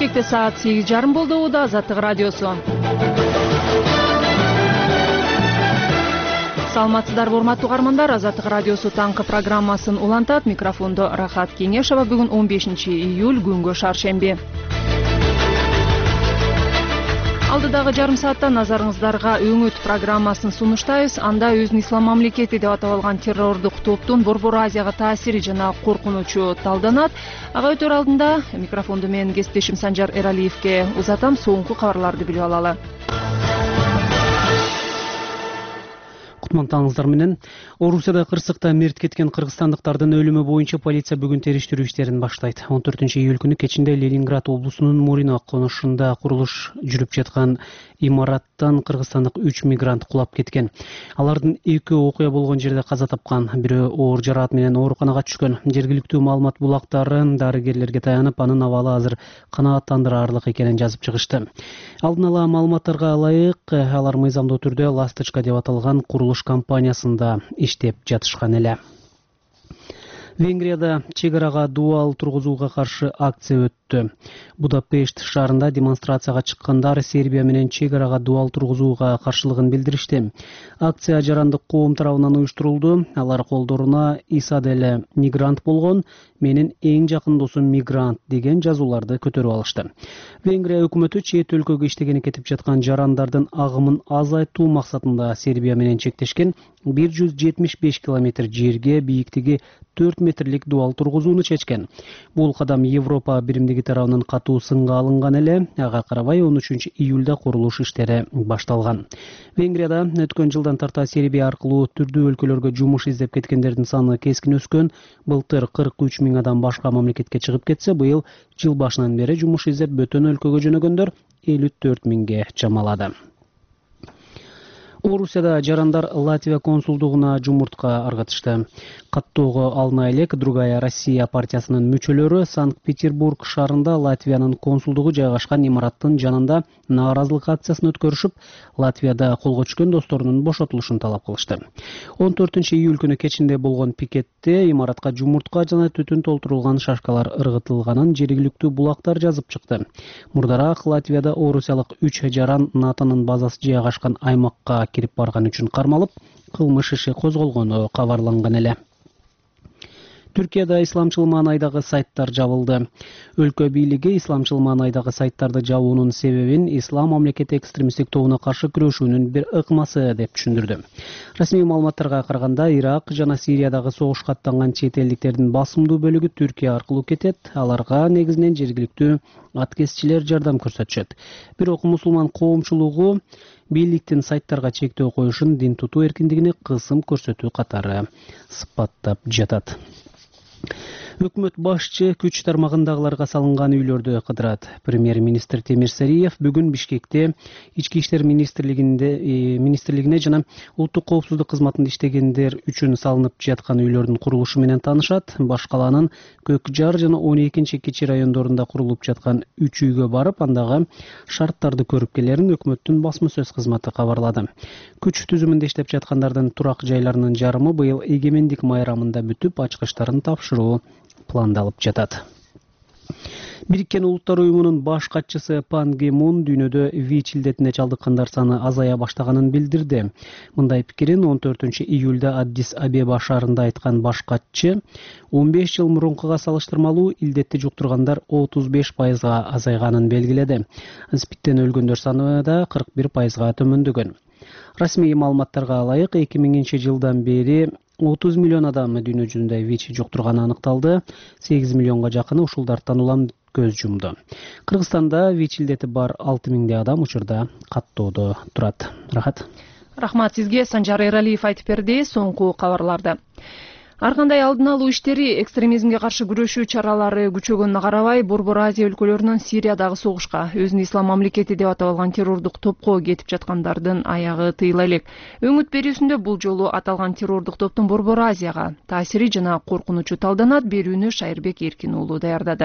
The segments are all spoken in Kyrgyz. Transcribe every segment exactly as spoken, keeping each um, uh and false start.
Кечеэкте саат сегиз жарым болду. Убада Азаттык радиосу. Саламатсыздарбы урматтуу угармандар, Азаттык радиосу таңкы программасын улантат. Микрофондо Рахат Кеңешова. Бүгүн он бешинчи июль, күнгө шаршемби. Алдыдагы жарым саатта назарыңыздарга Өңөт программасын сунуштайбыз. Анда өзүн ислам мамлекети деп атап алган террордук топтун Борбор Азияга таасири жана коркунучу талданат. Ага өтөр алдында микрофонду мен кесиптешим Санжар Эралиевке узатам. Соңку кабарларды билип алалы. Кутмантаңыздар менен. Орусияда кырсыкта мерт кеткен кыргызстандыктардын өлүмү боюнча полиция бүгүн териштирүү иштерин баштайт. он төртүнчү июль күнү кечинде Ленинград облусунун Мурино конушунда курулуш жүрүп жаткан имараттан кыргызстандык үч мигрант кулап кеткен. Алардын экөө окуя болгон жерде каза тапкан, бирөө оор жараат менен ооруканага түшкөн. Жергиликтүү маалымат булактарын дарыгерлерге таянып, анын абалы азыр канааттандыраарлык экенин жазып чыгышты. Алдын ала маалыматтарга ылайык, алар мыйзамдуу түрдө Ласточка деп аталган курулуш компаниясында иштеп жатышкан эле. Венгрияда чек арага дуал тургузууга каршы акция өттү. Будапешт шаарында демонстрацияга чыккандар Сербия менен чек арага дуал тургузууга каршылыгын билдиришти. Акция жарандык коом тарабынан уюштурулду. Алар колдоруна Иса деле мигрант болгон, менин эң жакын досум мигрант деген жазууларды көтөрүп алышты. Венгрия өкмөтү чет өлкөгө иштегени кетип жаткан жарандардын агымын азайтуу максатында Сербия менен чектешкен бир жүз жетимиш беш километр жерге бийиктиги төрт метрлик дуал тургузууну чечкен. Бул кадам Европа биримдиги тарабынан катуу сынга алынган эле. Ага карабай он үчүнчү июлда курулуш иштери башталган. Венгрияда өткөн жылдан тарта Сербия аркылуу түрдүү өлкөлөргө жумуш издеп кеткендердин саны кескин өскөн. Былтыр кырк үч миң адам башка мамлекетке чыгып кетсе, быйыл жыл башынан бери жумуш издеп бөтөн өлкөгө жөнөгөндөр элүү төрт миңге чамалады. Орусияда жарандар Латвия консулдугуна жумуртка ыргытышты. Каттоого алына элек Другая Россия партиясынын мүчөлөрү Санкт-Петербург шаарында Латвиянын консулдугу жайгашкан имараттын жанында нааразылык акциясын өткөрүшүп, Латвияда колго түшкөн досторунун бошотулушун талап кылышты. он төртүнчү июль күнү кечинде болгон пикетте имаратка жумуртка жана түтүн толтурулган шашкалар ыргытылганын жергиликтүү булактар жазып чыкты. Мурдараак Латвияда орусиялык үч жаран НАТОнун базасы жайгашкан аймакка кирип барган үчүн кармалып, кылмыш иши козголгону кабарланган эле. Түркияда исламчыл маанайдагы сайттар жабылды. Өлкө бийлиги исламчыл маанайдагы сайттарды жабуунун себебин ислам мамлекети экстремисттик тобуна каршы күрөшүүнүн бир ыкмасы деп түшүндүрдү. Расмий маалыматтарга караганда, Ирак жана Сириядагы согушка аттанган чет элдиктердин басымдуу бөлүгү Түркия аркылуу кетет. Аларга негизинен жергиликтүү аткезчилер жардам көрсөтүшөт. Бирок мусулман коомчулугу бийликтин сайттарга чектөө коюшун дин тутуу эркиндигине кысым көрсөтүү катары сыпаттап жатат. Өкмөт башчы күч тармагындагыларга салынган үйлөрдү кыдырат. Премьер-министр Темир Сариев бүгүн Бишкекте Ички иштер министрлигинде министрлигине жана улуттук коопсуздук кызматында иштегендер үчүн салынып жаткан үйлөрдүн курулушу менен таанышат. Баш калаанын Көк Жар жана он экинчи Кичи райондорунда курулуп жаткан үч үйгө барып, андагы шарттарды көрүп келерин өкмөттүн басма сөз кызматы кабарлады. Күч түзүмүндө иштеп жаткандардын турак жайларынын жарымы быйыл эгемендик майрамында бүтүп, ачкычтарын тапшыруу пландалып жатат. Бириккен Улуттар уюмунун баш катчысы Пан Ги Мун дүйнөдө ВИЧ илдетине чалдыккандар саны азая баштаганын билдирди. Мындай пикирин он төртүнчү июлда Аддис Абеба шаарында айткан баш катчы, он беш жыл мурункуга салыштырмалуу илдетти жуктургандар отуз беш пайызга азайганын белгиледи. СПИДтен өлгөндөр саны да кырк бир пайызга төмөндөгөн. Расмий маалыматтарга ылайык, эки миңинчи жылдан бери отуз миллион адам дүйнө жүзүндө ВИЧ жуктурганы аныкталды. сегиз миллионго жакыны ушулдардан улам көз жумду. Кыргызстанда ВИЧ илдети бар алты миңдей адам учурда каттоодо турат. Рахат. Рахмат сизге, Санжар Эралиев айтып берди соңку кабарларды. Ар кандай алдын алуу иштери, экстремизмге каршы күрөшүү чаралары күчөгөнүнө карабай, Борбор Азия өлкөлөрүнүн Сириядагы согушка, өзүн ислам мамлекети деп атап алган террордук топко кетип жаткандардын аягы тыйыла элек. Өңөт берүүсүндө бул жолу аталган террордук топтун Борбор Азияга таасири жана коркунучу талданат. Берүүнү Шайырбек Эркин уулу даярдады.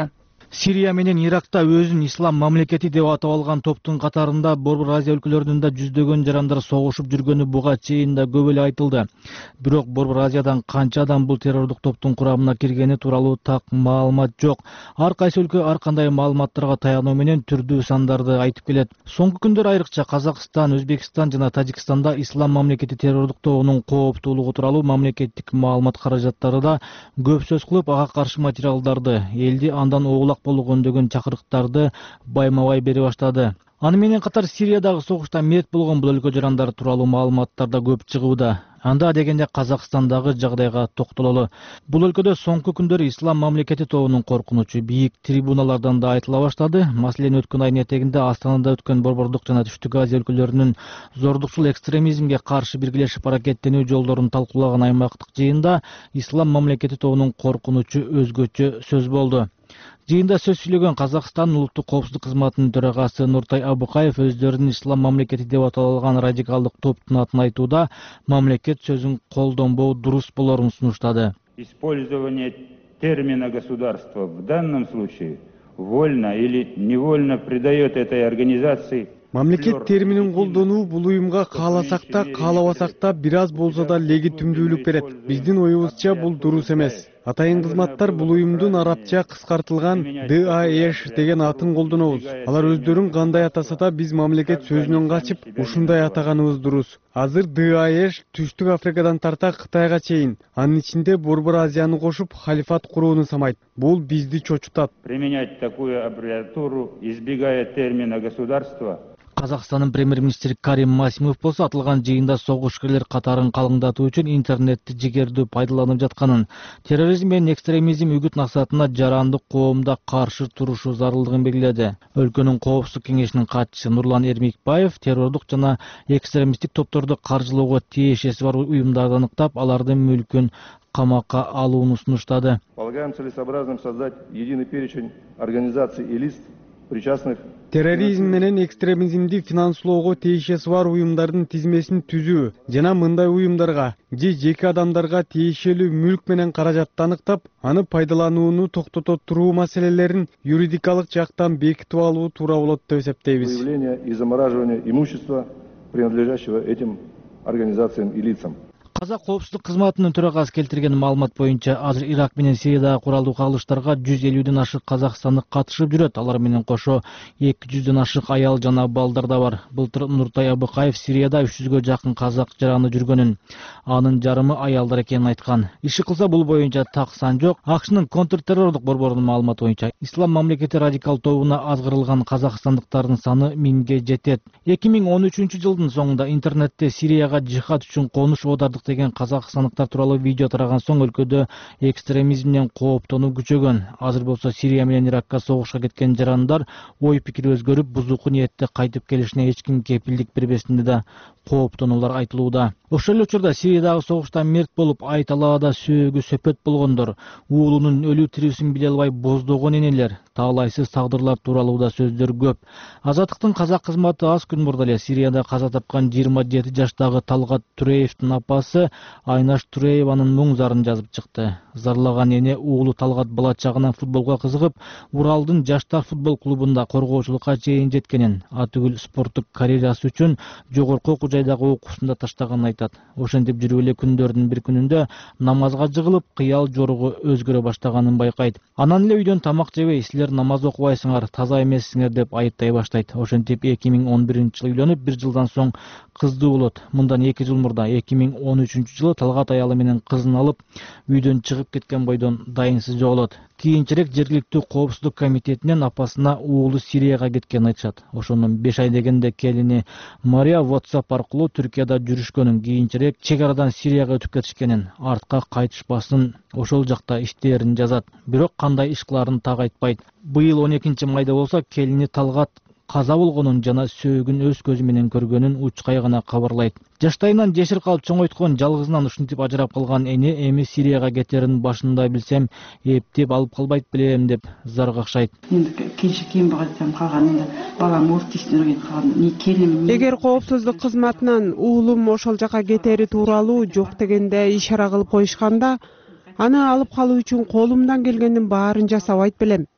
Сирия менен Иракта өзүн ислам мамлекети деп атап алган топтун катарында Борбор Азия өлкөлөрүндө жүздөгөн жарандар согушуп жүргөнү буга чейин да көп эле айтылды. Бирок Борбор Азиядан канча адам бул террордук топтун курамына киргени тууралуу так маалымат жок. Ар кайсы өлкө ар кандай маалыматтарга таянуу менен түрдүү сандарды айтып келет. Соңку күндөр айрыкча Казакстан, Өзбекстан жана Тажикстанда ислам мамлекети террордук тобунун кооптуулугу тууралуу мамлекеттик маалымат каражаттары да көп сөз кылып, ага каршы материалдарды, элди андан оолак болууга үндөгөн чакырыктарды байма-бай бере баштады. Аны менен катар Сириядагы согушта мерт болгон бул өлкө жарандары тууралуу маалыматтар да көп чыгууда. Анда дегенде Казакстандагы жагдайга токтололу. Бул өлкөдө соңку күндөр ислам мамлекети тобунун коркунучу бийик трибуналардан да айтыла баштады. Маселен, өткөн айдын этегинде Астанада өткөн Борбордук жана Түштүк Азия өлкөлөрүнүн зордукчул экстремизмге каршы биргелешип аракеттенүү жолдорун талкуулаган аймактык жыйында ислам мамлекети тобунун коркунучу өзгөчө сөз болду. Жыйында сөз сүйлөгөн Казакстан улуттук коопсуздук кызматынын төрагасы Нуртай Абыкаев өздөрүнүн ислам мамлекети деп аталган радикалдык топтун атын айтууда мамлекет сөзүн колдонбоо дурус болорун сунуштады. Использование термина государства в данном случае вольно или невольно придает этой организации. Мамлекет терминин колдонуу бул уюмга кааласак да, каалабасак да бир аз болсо да легитимдүүлүк берет. Биздин оюбузча бул дурус эмес. Атайын кызматтар бул уюмдун арабча кыскартылган ДАЭШ деген атын колдонобуз. Алар өздөрүн кандай атаса да биз мамлекет сөзүнөн качып, ушундай атаганыбыз дурус. Азыр ДАЭШ Түштүк Африкадан тарта Кытайга чейин, анын ичинде Борбор Азияны кошуп халифат курууну самайт. Бул бизди чочутат. Применять такую аббревиатуру, избегая термина государства. Казакстандын премьер-министри Карим Масимов болсо атылган жыйында согушкерлер катарын калыңдатуу үчүн интернетти жигердүү пайдаланып жатканын, терроризм менен экстремизм үгүт насаатына жарандык коомдо каршы турушу зарылдыгын белгиледи. Өлкөнүн коопсуздук кеңешинин катчысы Нурлан Эрмекбаев террордук жана экстремисттик топторду каржылоого тиешеси бар уюмдарды аныктап, алардын мүлкүн камакка алууну сунуштады. Полагаем целесообразным создать единый перечень организаций и лист причастных. Терроризм менен экстремизмди финанслоого тиешеси бар уюмдардын тизмесин түзүү жана мындай уюмдарга же жеке адамдарга тиешелүү мүлк менен каражатты аныктап, аны пайдаланууну токтото туруу маселелерин юридикалык жактан бекитип алуу туура болот деп эсептейбиз. Выявление и замораживание имущества, принадлежащего этим организациям и лицам. Казак коопсуздук кызматынын төрагасы келтирген маалымат боюнча азыр Ирак менен Сириядагы куралдуу кагылыштарга жүз элүүдөн ашык казакстандык катышып жүрөт. Алар менен кошо эки жүздөн ашык аял жана балдар да бар. Былтыр Нуртай Абыкаев Сирияда үч жүзгө жакын казак жараны жүргөнүн, анын жарымы аялдар экенин айткан. Иши кылса бул боюнча так сан жок. АКШнын контртеррордук борборунун маалыматы боюнча ислам мамлекети радикал тобуна азгырылган казакстандыктардын саны миңге жетет. эки миң он үчүнчү жылдын соңунда интернетте Сирияга жихад үчүн конуш оодардык деген казакстандыктар тууралуу видео тараган соң өлкөдө экстремизмден кооптонуу күчөгөн. Азыр болсо Сирия менен Иракка согушка кеткен жарандар ой пикири өзгөрүп, бузуку ниетте кайтып келишине эч ким кепилдик бербесинде да кооптонуулар айтылууда. Ошол эле учурда Сириядагы согушта мерт болуп, ай талаада сөөгү сөпөт болгондор, уулунун өлүү тирүүсүн биле албай боздогон энелер, таалайсыз тагдырлар тууралуу да сөздөр көп. Азаттыктын казак кызматы аз күн мурда эле Сирияда каза тапкан жыйырма жети жаштагы Талгат Туреевдин апасы Айнаш Турееванын муң зарын жазып чыкты. Зарлаган эне уулу Талгат бала чагынан футболго кызыгып, Уралдын жаштар футбол клубунда коргоочулукка чейин жеткенин, атүгүл спорттук карьерасы үчүн жогорку окуу жайдагы окуусунда таштаганын айтат. Ошентип жүрүп эле күндөрдүн бир күнүндө намазга жыгылып, кыял жоругу өзгөрө баштаганын байкайт. Анан эле үйдөн тамак жебей, силер намаз окубайсыңар, таза эмессиңер деп айыптай баштайт. Ошентип эки миң он биринчи жылы үйлөнүп, бир жылдан соң кыздуу болот. Мындан эки жыл мурда эки миң он үчүнчү жылы Талгат аялы менен кызын алып, үйдөн чыгып кеткен бойдон дайынсыз жоголот. Кийинчерээк жергиликтүү коопсуздук комитетинен апасына уулу Сирияга кеткенин айтышат. Ошондон беш ай дегенде келини Мария WhatsApp аркылуу Түркияда жүрүшкөнүн, кийинчерээк чек арадан Сирияга өтүп кетишкенин, артка кайтышпасын ошол жакта иштээрин жазат. Бирок кандай иш кыларын так айтпайт. Быйыл он экинчи майда болсо келини Талгат каза болгонун жана сөөгүн өз көзү менен көргөнүн учкай гана кабарлайт. Жаштайынан жесир калып чоңойткон, жалгызынан ушинтип ажырап калган эне эми Сирияга кетерин башында билсем, эптеп алып калбайт белем деп заргакшайт. Энди келишкен багатсам калганында балам ортисинен калган. Не келим. Эгер коопсуздук кызматынан уулум ошол жака кетери тууралуу жок дегенде ишара кылып коюшканда, аны алып калуу үчүн колумдан келгендин баарын жасабайт белем.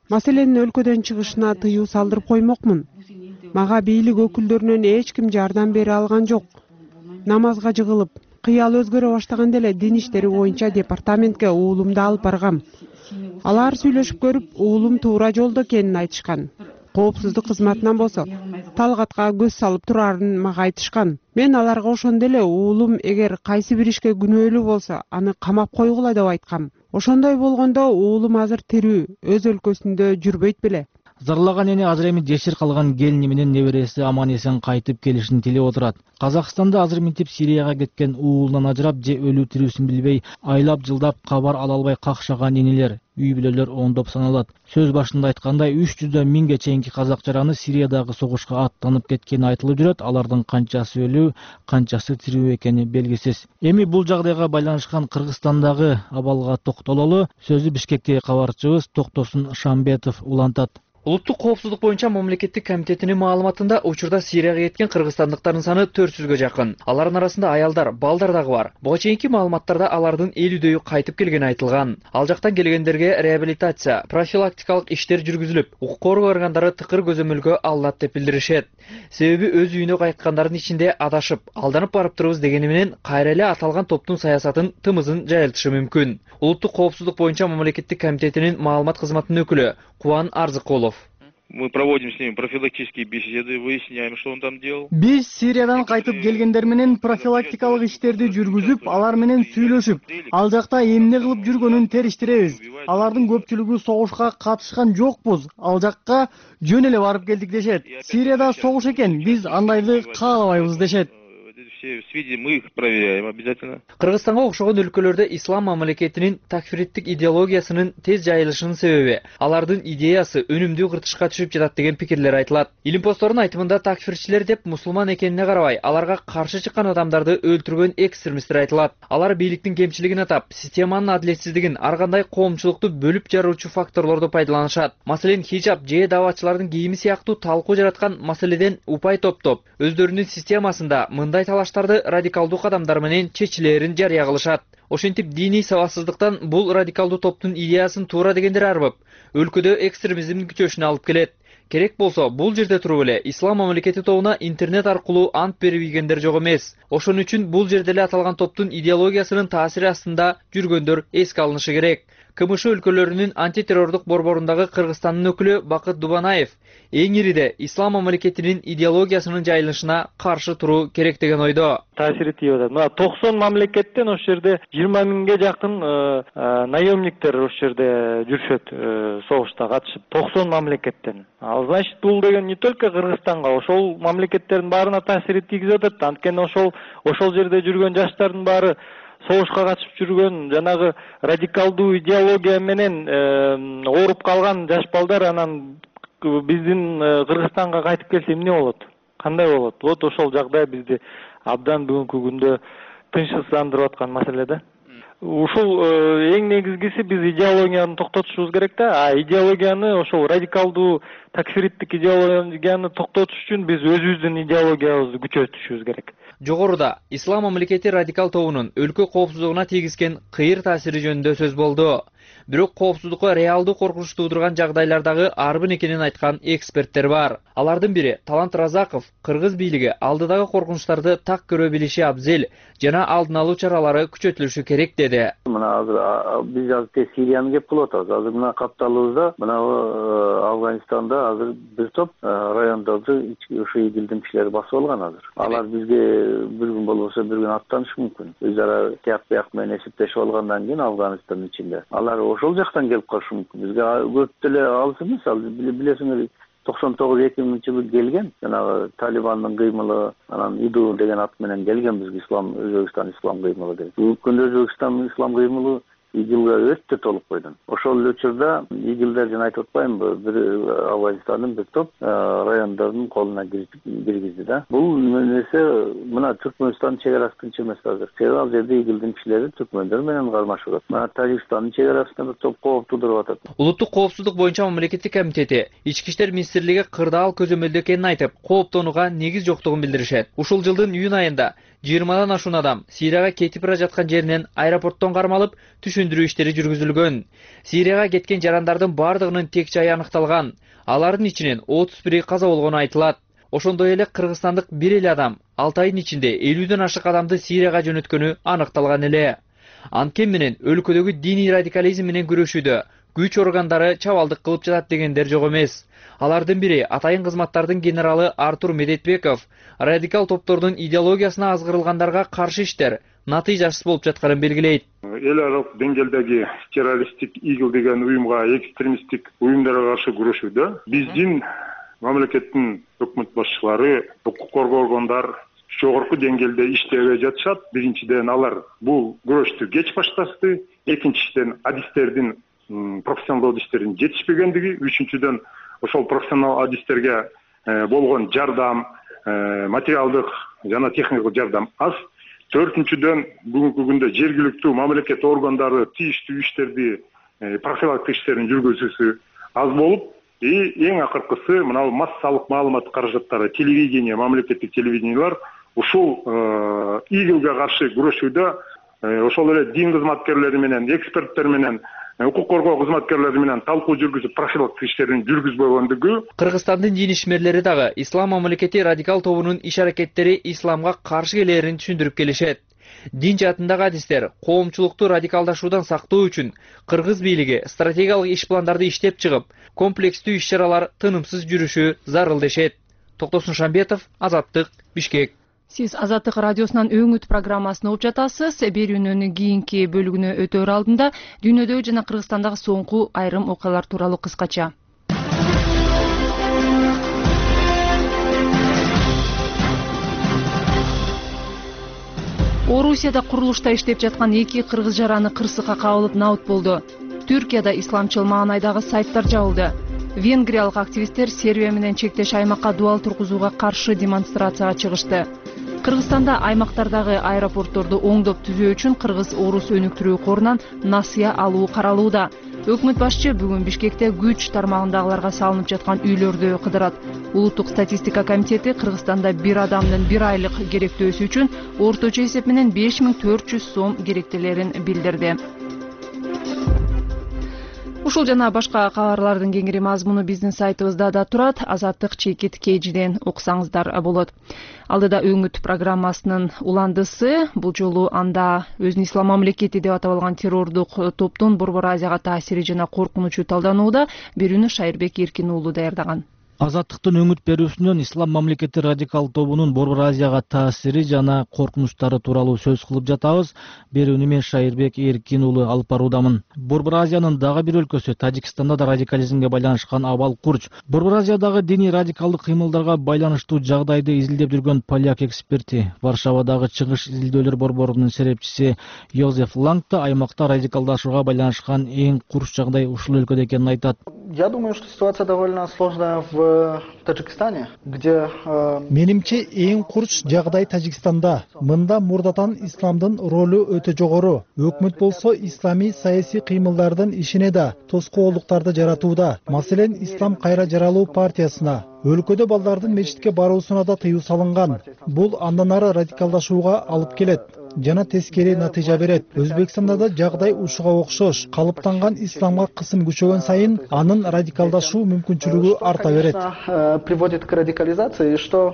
маселенин өлкөдөн чыгышына тыюу салдырып коймокмун. Мага бийлик өкүлдөрүнөн эч ким жардам бере алган жок. Намазга жыгылып, кыял өзгөрө баштаганда эле дин иштери боюнча департаментке уулумду алып баргам. Алар сүйлөшүп көрүп, уулум туура жолдо экенин айтышкан. Коопсуздук кызматынан болсо талгатка көз салып турарын мага айтышкан. Мен аларга ошондо эле уулум эгер кайсы бир ишке күнөөлүү болсо, аны камап койгула деп айткам. Ошондой болгондо уулум азыр тирүү, өз өлкөсүндө жүрбөйт беле. Зарлаган эне азыр эми жесир калган келини менен небереси аман эсен кайтып келишин тилеп отурат. Казакстанда азыр минтип Сирияга кеткен уулунан ажырап же өлүү тирүүсүн билбей айлап жылдап кабар ала албай какшаган энелер, үй бүлөлөр ондоп саналат. Сөз башында айткандай үч жүздөн миңге чейинки казак жараны Сириядагы согушка аттанып кеткени айтылып жүрөт. Алардын канчасы өлүү, канчасы тирүү экени белгисиз. Эми бул жагдайга байланышкан Кыргызстандагы абалга токтололу. Сөзү Бишкектеги кабарчыбыз Токтосун Шамбетов улантат. Улуттук коопсуздук боюнча мамлекеттик комитетинин маалыматында учурда Сирияга кеткен кыргызстандыктардын саны төрт жүзгө жакын. Алардын арасында аялдар, балдар дагы бар. Буга чейинки маалыматтарда алардын элүүдөйү кайтып келгени айтылган. Ал жактан келгендерге реабилитация, профилактикалык иштер жүргүзүлүп, укук коргоо органдары тыкыр көзөмөлгө алынат деп билдиришет. Себеби өз үйүнө кайткандардын ичинде адашып, алданып барып турубуз дегени менен кайра эле аталган топтун саясатын тымызын жайылтышы мүмкүн. Улуттук коопсуздук боюнча мамлекеттик комитетинин маалымат кызматынын өкүлү Кубан Арзыкулов. Мы проводим с ними профилактические беседы, выясняем, что он там делал. Биз Сириядан кайтып келгендер менен профилактикалык иштерди жүргүзүп, алар менен сүйлөшүп, ал жакта эмне кылып жүргөнүн териштиребиз. Алардын көпчүлүгү согушка катышкан жокпуз, ал жакка жөн эле барып келдик дешет. Сирияда согуш экен, биз андайды каалабайбыз дешет. Все сведения мы их проверяем обязательно. Кыргызстанга окшогон өлкөлөрдө ислам мамлекетинин такфириттик идеологиясынын тез жайылышынын себеби алардын идеясы өнүмдүү кыртышка түшүп жатат деген пикирлер айтылат. Илимпоздордун айтымында такфирчилер деп мусулман экенине карабай, аларга каршы чыккан адамдарды өлтүргөн экстремисттер айтылат. Алар бийликтин кемчилигин атап, системанын адилетсиздигин, ар кандай коомчулукту бөлүп жаруучу факторлорду пайдаланышат. Маселен, хижаб же даватчылардын кийими сыяктуу талкуу жараткан маселеден упай топтоп, өздөрүнүн системасында мындай талаштарды радикалдуу кадамдар менен чечилерин жарыя кылышат. Ошентип диний сабатсыздыктан бул радикалдуу топтун идеясын туура дегендер арбып, өлкөдө экстремизмдин күчөшүнө алып келет. Керек болсо, бул жерде туруп эле ислам мамлекети тобуна интернет аркылуу ант берип ийгендер жок эмес. Ошон үчүн бул жерде эле аталган топтун идеологиясынын таасири астында жүргөндөр эске алынышы керек. КМШ өлкөлөрүнүн антитеррордук борборундагы Кыргызстандын өкүлү Бакыт Дубанаев эң ириде ислам мамлекетинин идеологиясынын жайылышына каршы туруу керек деген ойдо. Таасири тийип атат. Мына токсон мамлекеттен ошол жерде жыйырма миңге жакын наемниктер ошол жерде жүрүшөт, согушта катышып. токсон мамлекеттен. Ал значит, бул деген не только Кыргызстанга, ошол мамлекеттердин баарына таасир тийгизип атат. Анткени ошол ошол жерде жүргөн жаштардын баары согушка катышып жүргөн, жанагы радикалдуу идеология менен ооруп калган жаш балдар анан биздин Кыргызстанга кайтып келсе эмне болот? Кандай болот? Вот ошол жагдай бизди абдан бүгүнкү күндө тынчсыздандырып аткан маселе да. Ушул эң негизгиси биз идеологияны токтотушубуз керек да. А идеологияны, ошол радикалдуу такфириттик идеологияны токтотуш үчүн биз өзүбүздүн идеологиябызды күчөтүшүбүз керек. Жогоруда ислам мамлекети радикал тобунун өлкө коопсуздугуна тийгизген кыйыр таасири жөнүндө сөз болду. Бирок коопсуздукка реалдуу коркунуч туудурган жагдайлардагы арбын экенин айткан эксперттер бар. Алардын бири Талант Разаков кыргыз бийлиги алдыдагы коркунучтарды так көрө билиши абзел жана алдын алуу чаралары күчөтүлүшү керек деди. Мына азыр биз азыр Сирияны кеп кылып атабыз. Азыр мына капталыбызда, мына Афганистанда азыр бир топ райондорду ошо идилдин кишилери басып алган азыр. Алар бизге бир күн болбосо бир күн аттанышы мүмкүн. Өз ара тияк бияк менен эсептешип алгандан кийин Афганистандын ичинде. Алар ошол жактан келип калышы мүмкүн. Бизге көп деле алыс эмес. Ал билесиңер токсон тогуз эки миңинчи жылы келген, жанагы Талибандын кыймылы, анан ИДУ деген ат менен келген бизге ислам, Өзбекстан ислам кыймылы деген. Өткөндө Өзбекстан ислам кыймылы ИДИЛга өтө толук койдун. Ошол учурда ИДИЛдер жана айтып атпаймынбы, бир Афганистандын бир топ райондордун колуна киргизди да. Бул нерсе мына Түркмөнстандын чек арасы тынч эмес азыр. Себеби ал жерде ИДИЛдин кишилери түркмөндөр менен кармашып атат. Мына Тажикстандын чек арасында бир топ кооп туудуруп атат. Улуттук коопсуздук боюнча мамлекеттик комитети Ички иштер министрлиги кырдаал көзөмөлдө экенин айтып, кооптонууга негиз жоктугун билдиришет. Ушул жылдын июнь айында жыйырмадан ашуун адам Сирияга кетип бара жаткан жеринен аэропорттон кармалып, түшүндүрүү иштери жүргүзүлгөн. Сирияга кеткен жарандардын бардыгынын тек жайы аныкталган. Алардын ичинен отуз бири каза болгону айтылат. Ошондой эле кыргызстандык бир эле адам алты айдын ичинде элүүдөн ашык адамды Сирияга жөнөткөнү аныкталган эле. Анткени менен өлкөдөгү диний радикализм менен күрөшүүдө күч органдары чабалдык кылып жатат дегендер жок эмес. Алардын бири атайын кызматтардын генералы Артур Медетбеков радикал топтордун идеологиясына азгырылгандарга каршы иштер натыйжасыз болуп жатканын белгилейт. Эл аралык деңгээлдеги террористтик игил деген уюмга, экстремисттик уюмдарга каршы күрөшүүдө биздин мамлекеттин өкмөт башчылары, укук коргоо органдар жогорку деңгээлде иштебей жатышат. Биринчиден алар бул күрөштү кеч башташты, экинчиден адистердин профессионалдуу адистердин жетишпегендиги, үчүнчүдөн ошол профессионал адистерге болгон жардам, материалдык жана техникалык жардам аз. Төртүнчүдөн бүгүнкү күндө жергиликтүү мамлекет органдары тийиштүү иштерди, профилактика иштерин жүргүзүүсү аз болуп, и эң акыркысы мына массалык маалымат каражаттары, телевидение, мамлекеттик телевидениялар ушул игилге каршы күрөшүүдө ошол эле дин кызматкерлери менен, эксперттер менен, укук коргоо кызматкерлери менен талкуу жүргүзүп профилактика иштерин жүргүзбөгөндүгү. Кыргызстандын дин ишмерлери дагы ислам мамлекети радикал тобунун иш-аракеттери исламга каршы келерин түшүндүрүп келишет. Дин жаатындагы адистер коомчулукту радикалдашуудан сактоо үчүн кыргыз бийлиги стратегиялык иш пландарды иштеп чыгып, комплекстүү иш-чаралар тынымсыз жүрүшү зарыл дешет. Токтосун Шамбетов, Азаттык, Бишкек. Сиз Азаттык радиосунан өңүт программасын угуп жатасыз. Берүүнүн кийинки бөлүгүнө өтөр алдында дүйнөдө жана Кыргызстандагы соңку айрым окуялар тууралуу кыскача. Орусияда курулушта иштеп жаткан эки кыргыз жараны кырсыкка кабылып наут болду. Түркияда исламчыл маанайдагы сайттар жабылды. Венгриялык активисттер Сербия менен чектеш аймакка дуал тургузууга каршы демонстрацияга чыгышты. Кыргызстанда аймактардагы аэропортторду оңдоп түзөө үчүн кыргыз-орус өнүктүрүү корунан насыя алуу каралууда. Өкмөт башчы бүгүн Бишкекте күч тармагындагыларга салынып жаткан үйлөрдү кыдырат. Улуттук статистика комитети Кыргызстанда бир адамдын бир айлык керектөөсү үчүн орточо эсеп менен беш миң төрт жүз сом керектелерин билдирди. Ушул жана башка кабарлардын кеңири мазмуну биздин сайтыбызда да турат. Азаттык чекит кейжиден окусаңыздар болот. Алдыда өңүт программасынын уландысы. Бул жолу анда өзүн ислам мамлекети деп аталган террордук топтун Борбор Азияга таасири жана коркунучу талданууда. Берүүнү Шайырбек Эркин уулу даярдаган. Азаттыктын өңүт берүүсүнөн ислам мамлекети радикал тобунун Борбор Азияга таасири жана коркунучтары тууралуу сөз кылып жатабыз. Берүүнү мен Шайырбек Эркин уулу алып баруудамын. Борбор Азиянын дагы бир өлкөсү Тажикстанда да радикализмге байланышкан абал курч. Борбор Азиядагы диний радикалдык кыймылдарга байланыштуу жагдайды изилдеп жүргөн поляк эксперти, Варшавадагы чыгыш изилдөөлөр борборунун серепчиси Йозеф Лангта аймакта радикалдашууга байланышкан эң курч жагдай ушул өлкөдө экенин айтат. Я думаю, что ситуация довольно сложная в Таджикистане, где... Менимче эң курч жагдай Тажикстанда. Мында мурдатан исламдын ролу өтө жогору. Өкмөт болсо ислами саясий кыймылдардын ишине да тоскоолдуктарды жаратууда. Маселен, Ислам кайра жаралуу партиясына, өлкөдө балдардын мечитке баруусуна да тыюу салынган. Бул андан ары радикалдашууга алып келет жана тескери натыйжа берет. Өзбекстанда да жагдай ушуга окшош. Калыптанган исламга кысым күчөгөн сайын анын радикалдашуу мүмкүнчүлүгү арта берет. Приводит к радикализации, что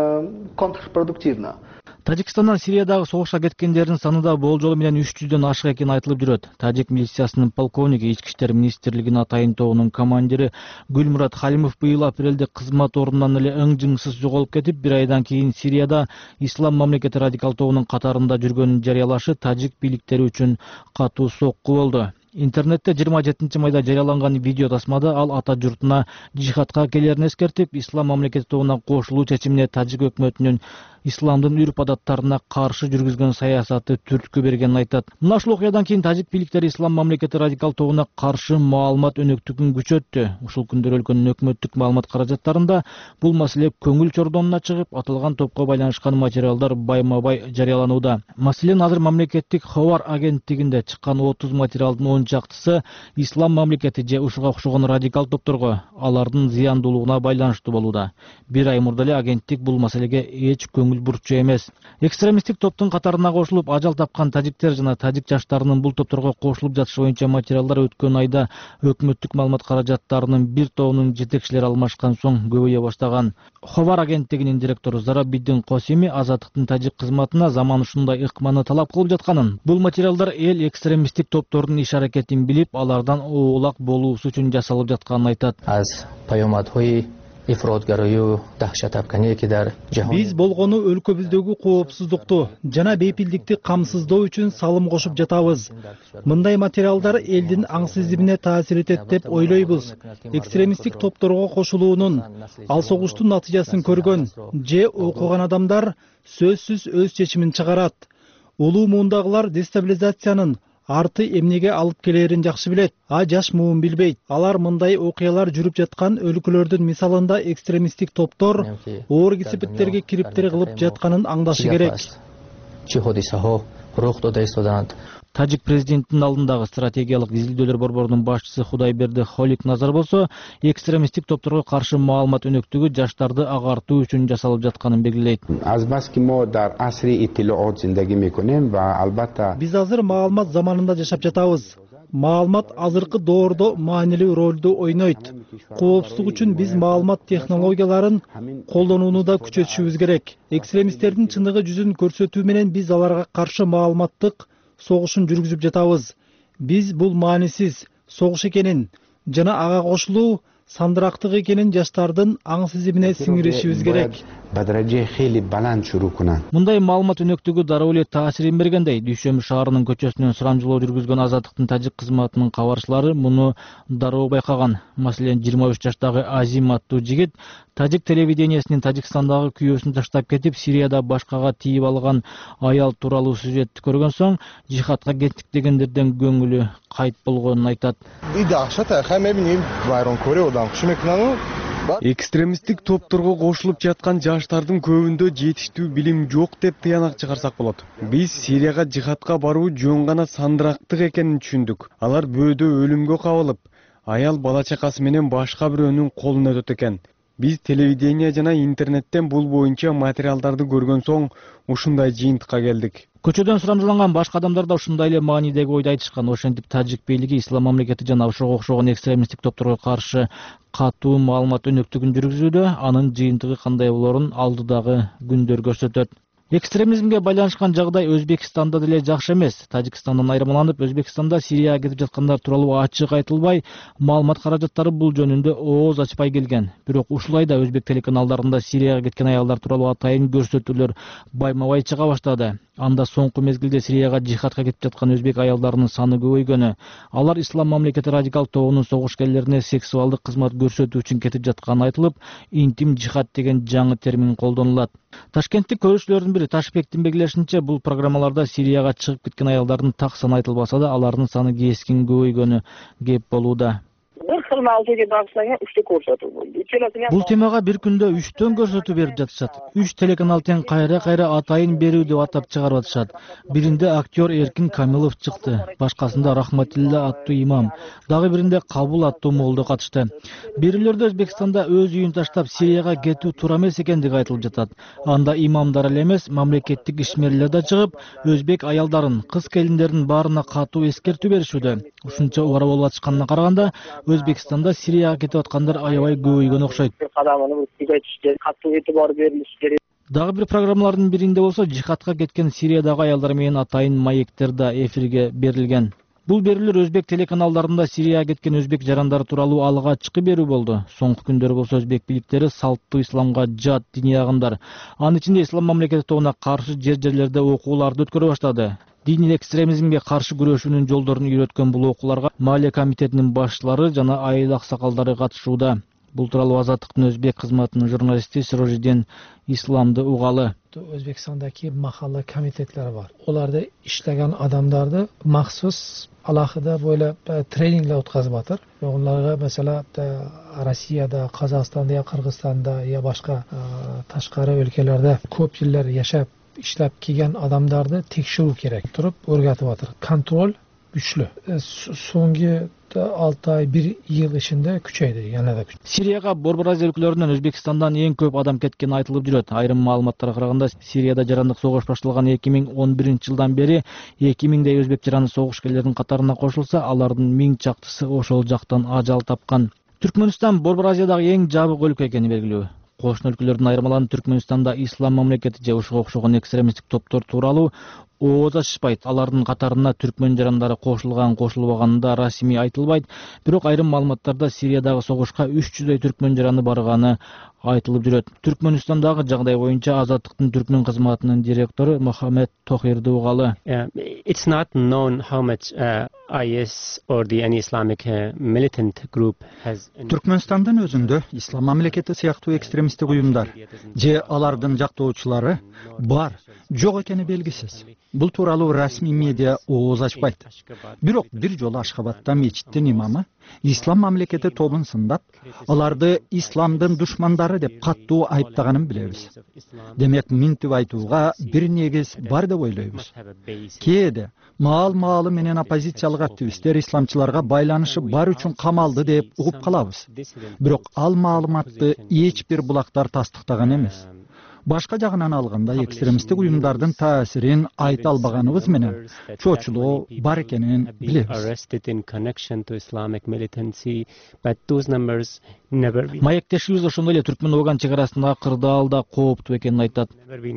контрпродуктивно. Тажикстандан Сириядагы согушка кеткендердин саны да болжолу менен үч жүздөн ашык экени айтылып жүрөт. Тажик милициясынын полковниги, Ички иштер министрлигинин атайын тобунун командири Гүлмурат Халимов быйыл апрелде кызмат ордунан эле ың-жыңсыз жоголуп кетип, бир айдан кийин Сирияда ислам мамлекети радикал тобунун катарында жүргөнүн жарыялашы тажик бийликтери үчүн катуу сокку болду. Интернетте жыйырма жетинчи майда жарыяланган видео тасмада ал ата журтуна жихадка келерин эскертип, ислам мамлекети тобуна кошулуу чечимине тажик өкмөтүнүн исламдын үрп адаттарына каршы жүргүзгөн саясаты түрткү бергенин айтат. Мына ушул окуядан кийин тажик бийликтери ислам мамлекети радикал тобуна каршы маалымат өнөктүгүн күчөттү. Ушул күндөр өлкөнүн өкмөттүк маалымат каражаттарында бул маселе көңүл чордонуна чыгып, аталган топко байланышкан материалдар байма-бай жарыяланууда. Маселен, азыр мамлекеттик Хабар агенттигинде чыккан отуз материалдын он чактысы ислам мамлекети же ушуга окшогон радикал топторго, алардын зыяндуулугуна байланыштуу болууда. Бир ай мурда эле агенттик бул маселеге эч көңүл бурчу эмес. Экстремисттик топтун катарына кошулуп ажал тапкан тажиктер жана тажик жаштарынын бул топторго кошулуп жатышы боюнча материалдар өткөн айда өкмөттүк маалымат каражаттарынын бир тобунун жетекчилери алмашкан соң көбөйө баштаган. Ховар агенттигинин директору Зарабиддин Косими Азаттыктын тажик кызматына заман ушундай ыкманы талап кылып жатканын, бул материалдар эл экстремисттик топтордун иш аракетин билип, алардан оолак болуусу үчүн жасалып жатканын айтат. Биз болгону өлкөбүздөгү коопсуздукту жана бейпилдикти камсыздоо үчүн салым кошуп жатабыз. Мындай материалдар элдин аң сезимине таасир этет деп ойлойбуз. Экстремисттик топторго кошулуунун, ал согуштун натыйжасын көргөн же окуган адамдар сөзсүз өз чечимин чыгарат. Улуу муундагылар дестабилизациянын арты эмнеге алып келерин жакшы билет, а жаш муун билбейт. Алар мындай окуялар жүрүп жаткан өлкөлөрдүн мисалында экстремисттик топтор оор кесипеттерге кириптер кылып жатканын аңдашы керек. Тажик президентинин алдындагы стратегиялык изилдөөлөр борборунун башчысы Худайберди Холик Назар болсо, экстремисттик топторго каршы маалымат өнөктүгү жаштарды агартуу үчүн жасалып жатканын белгилейт. Биз азыр маалымат заманында жашап жатабыз. Маалымат азыркы доордо маанилүү ролду ойнойт. Коопсуздук үчүн биз маалымат технологияларын колдонууну да күчөтүшүбүз керек. Экстремисттердин чындыгы жүзүн көрсөтүү менен биз аларга каршы маалыматтык согушун жүргүзүп жатабыз. Биз бул маанисиз согуш экенин жана ага кошулуу сандырактык экенин жаштардын аң сезимине сиңиришибиз керек. Мындай маалымат өнөктүгү дароо эле таасирин бергендей, Дүйшөмү шаарынын көчөсүнөн сурамжылоо жүргүзгөн Азаттыктын тажик кызматынын кабарчылары муну дароо байкаган. Маселен, жыйырма үч жаштагы Азим аттуу жигит тажик телевидениясынын Тажикстандагы күйөөсүн таштап кетип, Сирияда башкага тийип алган аял тууралуу сюжетти көргөн соң жихадка кеттик дегендерден көңүлү кайт болгонун айтат. Экстремисттик топторго кошулуп жаткан жаштардын көбүндө жетиштүү билим жок деп тыянак чыгарсак болот. Биз Сирияга жихадка баруу жөн гана сандырактык экенин түшүндүк. Алар бөөдө өлүмгө кабылып, аял бала чакасы менен башка бирөөнүн колуна өтөт экен. Биз телевидение жана интернеттен бул боюнча материалдарды көргөн соң ушундай жыйынтыкка келдик. Көчөдөн сурамжыланган башка адамдар да ушундай эле маанидеги ойду айтышкан. Ошентип тажик бийлиги ислам мамлекети жана ошого окшогон экстремисттик топторго каршы катуу маалымат өнөктүгүн жүргүзүүдө, анын жыйынтыгы кандай болорун алдыдагы күндөр көрсөтөт. Экстремизмге байланышкан жагдай Өзбекстанда деле жакшы эмес. Тажикстандан айырмаланып, Өзбекстанда Сирияга кетип жаткандар тууралуу ачык айтылбай, маалымат каражаттары бул жөнүндө ооз ачпай келген. Бирок ушулай да өзбек телеканалдарында Сирияга кеткен аялдар тууралуу атайын көрсөтүүлөр байма-бай чыга баштады. Анда соңку мезгилде Сирияга жихадка кетип жаткан өзбек аялдарынын саны көбөйгөнү, алар ислам мамлекети радикал тобунун согушкерлерине сексуалдык кызмат көрсөтүү үчүн кетип жатканы айтылып, интим жихад деген жаңы термин колдонулат. Ташкенттик көрүүчүлөрдүн бири Ташбектин белгилешинче, бул программаларда Сирияга чыгып кеткен аялдардын так саны айтылбаса да, алардын саны кескин көбөйгөнү кеп болууда. Бул темага бир күндө үчтөн көрсөтүү берип жатышат. Үч телеканал тең кайра-кайра атайын берүү деп атап чыгарып атышат. Биринде актер Эркин Камилов чыкты, башкасында Рахматилла аттуу имам, дагы биринде Кабул аттуу молдо катышты. Бирилерде Өзбекстанда өз үйүн таштап Сирияга кетүү туура эмес экендиги айтылып жатат. Анда имамдар эле эмес, мамлекеттик ишмерлер да чыгып, өзбек аялдарын, кыз келиндердин баарына катуу эскертүү беришүүдө. Ушунча убара болуп атышканына караганда, Өзбекстанда Сирияга кетип аткандар аябай көбөйгөн окшойт. Дагы бир программалардын биринде болсо жихадка кеткен Сириядагы аялдар менен атайын маектер да эфирге берилген. Бул берүүлөр өзбек телеканалдарында Сирияга кеткен өзбек жарандары тууралуу алгачкы берүү болду. Соңку күндөр болсо өзбек бийликтери салттуу исламга жат диний агымдар, анын ичинде ислам мамлекети тобуна каршы жер-жерлерде окууларды өткөрө баштады. Диний экстремизмге каршы күрөшүүнүн жолдорун үйрөткөн бул окууларга Малия комитетинин башчылары жана айыл аксакалдары катышууда. Бул тууралуу Азаттыктын өзбек кызматынын журналисти Сирожиден Исламды угалы. Өзбекстандагы махалла комитетлери бар. Оларда иштеген адамдарды махсус алахыда бойлап тренингler өткөзүп атыр. Оларга mesela Россияда, Казакстанда, я Кыргызстанда, я башка ташкары өлкөлөрдө көп жылдар жашап иштеп келген адамдарды текшерүү керек туруп өргөтүп атыр. Контроль güçlü. So'nggi olti oy bir yıl içinde küçeydi, yanada küçeydi. Сирияга Борбор Азия өлкөлөрүнөн Өзбекстандан эң көп адам кеткени айтылып жүрөт. Айрым маалыматтарга караганда, Сирияда жарандык согуш башталган эки миң он биринчи жылдан бери эки миңдей өзбек жаранды согушкерлердин катарына кошулса, алардын миң чактысы ошол жактан ажал тапкан. Түркмөнстан Борбор Азиядагы эң жабык өлкө экени белгилүү. Кошуна өлкөлөрдүн айырмаланып Түркмөнстанда ислам мамлекети же ушуга окшогон экстремисттик топтор тууралуу ооз ачышпайт. Алардын катарына түркмөн жарандары кошулган, кошулбаганында расмий айтылбайт. Бирок айрым маалыматтарда Сириядагы согушка үч жүздөй түркмөн жараны барганы айтылып жүрөт. Түркмөнстандагы жагдай боюнча Азаттыктын түркмөн кызматынын директору Мохаммед Тохирди угалы. It's not known how much uh, I S or the any Islamic uh, militant group has. Түркмөнстандын өзүндө ислам мамлекети сыяктуу экстремисттик уюмдар же алардын жактоочулары бар, жок экени белгисиз. Бул тууралуу расмий медиа ооз ачпайт. Бирок бир жолу Ашхабадда мечиттин имамы ислам мамлекети тобун сындап, аларды исламдын душмандары деп каттуу айыптаганын билебиз. Демек, минтип айтууга бир негиз бар деп ойлойбуз. Кээде маал-маалы менен оппозициялык активисттер исламчыларга байланышы бар үчүн камалды деп угуп калабыз. Бирок ал маалыматты эч бир булактар тастыктаган эмес. Башка жагынан алганда, экстремисттик уюмдардын таасирин айта албаганыбыз менен чоочулоо бар экенин билебиз. Маектешибиз ошондой эле Түркмөн-Оган чек арасындагы кырдаал да кооптуу экенин айтат.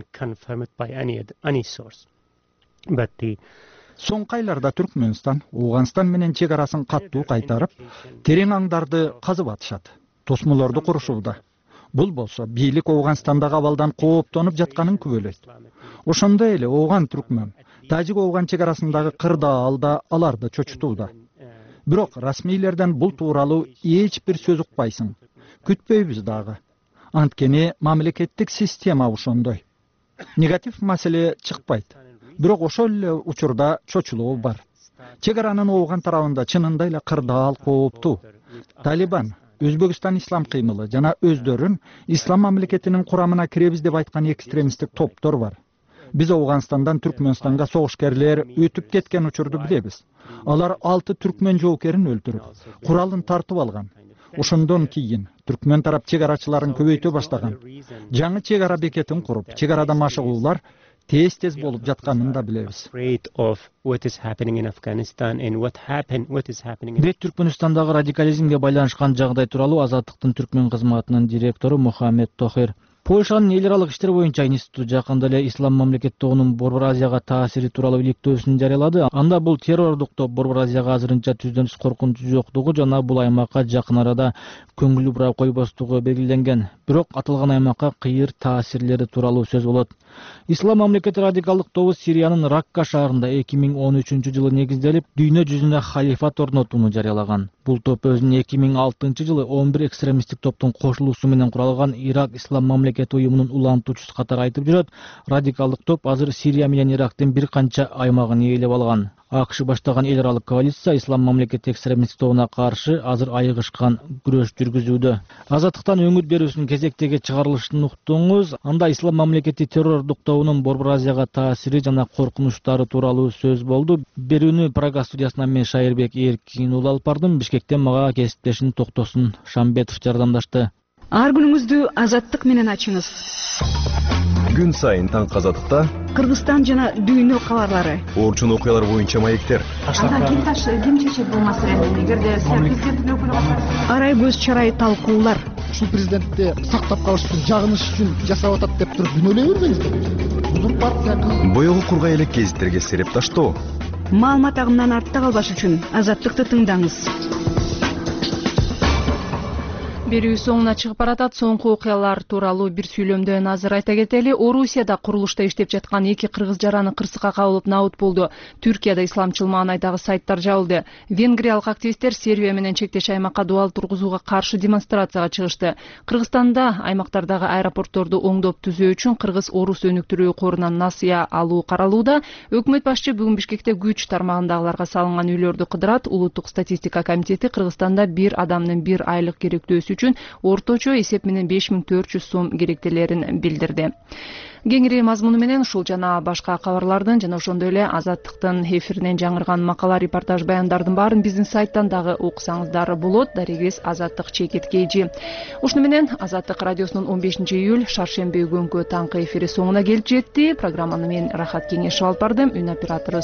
Соңку айларда Түркмөнстан Ооганстан менен чек арасын каттуу кайтарып, терең аңдарды казып атышат, тосмолорду курушууда. Бул болсо бийлик Ооганстандагы абалдан кооптонуп жатканын күбөлөйт. Ошондой эле Ооган түркмөн, Тажик-Ооган чек арасындагы кырдаал да аларды чочутууда. Бирок расмийлерден бул тууралуу эч бир сөз укпайсың. Күтпөйбүз дагы. Анткени мамлекеттик система ошондой. Негатив маселе чыкпайт. Бирок ошол эле учурда чочулоо бар. Чек аранын Ооган тарабында чынында эле кырдаал кооптуу. Талибан, Өзбекстан ислам кыймылы жана өздөрүн ислам мамлекетинин курамына киребиз деп айткан экстремисттик топтор бар. Биз Ооганстандан Түркмөнстанга согушкерлер өтүп кеткен учурду билебиз. Алар алты түркмөн жоокерин өлтүрүп, куралын тартып алган. Ошондон кийин түркмөн тарап чек арачыларын көбөйтө баштаган. Жаңы чек ара бекетин куруп, чек арада машыгуулар тез-тез болуп жатканын да билебиз. Бирок Түркмөнстандагы радикализмге байланышкан жагдай тууралуу Азаттыктын түркмөн кызматынын директору Мохаммед Тохир. Польшанын эл аралык иштер боюнча институту жакында эле ислам мамлекет тобунун Борбор Азияга таасири тууралуу иликтөөсүн жарыялады. Анда бул террордук топ Борбор Азияга азырынча түздөн-түз коркунучу жоктугу жана бул аймакка жакын арада көңүл бура койбостугу белгиленген. Бирок аталган аймакка кыйыр таасирлери тууралуу сөз болот. Ислам мамлекети радикалдык тобу Сириянын Ракка шаарында эки миң он үчүнчү жылы негизделип, дүйнө жүзүнө халифат орнотууну жарыялаган. Бул топ өзүнүн эки миң алтынчы жылы он бир экстремисттик топтун кошулуусу менен куралган Ирак ислам мамлекети уюмунун улантуучусу катары айтып жүрөт. Радикалдык топ азыр Сирия менен Ирактын бир канча аймагын ээлеп алган. АКШ баштаган эл аралык коалиция ислам мамлекети экстремисттик тобуна каршы азыр айыгышкан күрөш жүргүзүүдө. Азаттыктан өңүт берүүсүнүн кезектеги чыгарылышын уктуңуз. Анда ислам мамлекети террордук тобунун Борбор Азияга таасири жана коркунучтары тууралуу сөз болду. Берүүнү Прага студиясынан мен Шайырбек Эркин уулу алып бардым. Бишкектен мага кесиптешим Токтосун Шамбетов жардамдашты. Ар күнүңүздү Азаттык менен ачыңыз. Күн сайын таң Азаттыкта Кыргызстан жана дүйнө кабарлары. Орчун окуялар боюнча маектер. Анда ким таш ким чечет бул маселени? Эгерде президенттин өкүлү катышса, арай көз чарай талкуулар. Ушул президентти сактап калыш үчүн, жагыныш үчүн жашап атат деп туруп күнөөлөй бербеңиздер. Бул партия боёгу кургай элек гезиттерге сереп таштоо. Маалымат агымынан артта калбаш үчүн Азаттыкты тыңдаңыз. Берүү соңуна чыгып баратат. Соңку окуялар тууралуу бир сүйлөмдөн азыр айта кетели. Орусияда курулушта иштеп жаткан эки кыргыз жараны кырсыкка кабылып набыт болду. Түркияда исламчыл маанайдагы сайттар жабылды. Венгриялык активисттер Сербия менен чектеш аймакка дуал тургузууга каршы демонстрацияга чыгышты. Кыргызстанда аймактардагы аэропортторду оңдоп түзөө үчүн кыргыз-орус өнүктүрүү корунан насыя алуу каралууда. Өкмөт башчы бүгүн Бишкекте күч тармагындагыларга салынган үйлөрдү кыдырат. Улуттук статистика комитети Кыргызстанда бир адамдын бир айлык керектөөсү үчүн орточо эсеп менен беш миң төрт жүз сом керектелерин билдирди. Кеңири мазмуну менен ушул жана башка кабарлардын жана ошондой эле Азаттыктын эфиринен жаңырган макала, репортаж, баяндардын баарын биздин сайттан дагы окусаңыздар болот. Дарегиз Азаттык чекит кейжи. Ушуну менен Азаттык радиосунун он бешинчи июль шаршемби күнгү таңкы эфири соңуна келип жетти. Программаны мен Рахат Кеңешов алып бардым. Үн оператору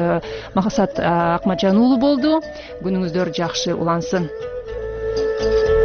Максат Акматжан уулу болду. Күнүңүздөр жакшы улансын.